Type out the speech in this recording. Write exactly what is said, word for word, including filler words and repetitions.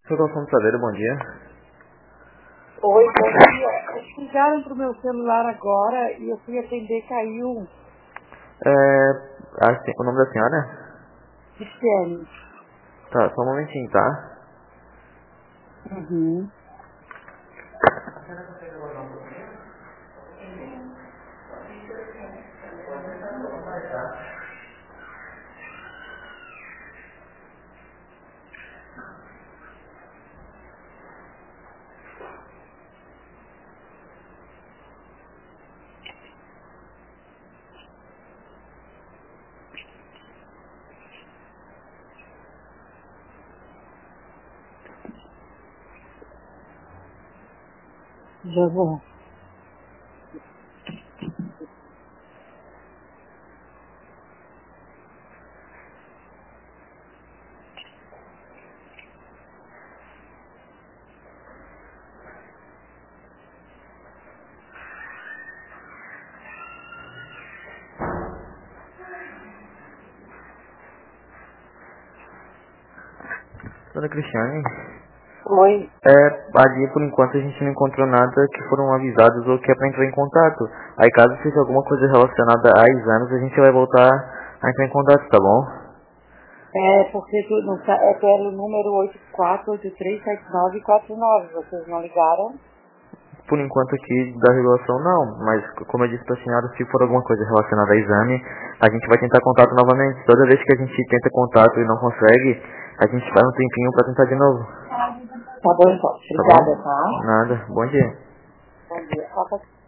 Sou Galvão Saveiro, bom dia. Oi, bom dia. Eles ligaram pro meu celular agora e eu fui atender, caiu. É, assim, o nome da senhora? Cristiane. Tá, só um momentinho, tá? Uhum. Já vou. Dona Cristiane, Oi. é, ali por enquanto a gente não encontrou nada que foram avisados ou que é pra entrar em contato. Aí caso seja alguma coisa relacionada a exames, a gente vai voltar a entrar em contato, tá bom? É, porque tu não tá, é pelo número oito quatro oito três sete nove quatro nove. Vocês não ligaram? Por enquanto aqui da regulação não, mas como eu disse pra senhora, se for alguma coisa relacionada a exame, a gente vai tentar contato novamente. Toda vez que a gente tenta contato e não consegue, a gente faz um tempinho pra tentar de novo. Tá bom, então. Tá bom? Obrigada, tá? Nada. Bom dia. Bom dia.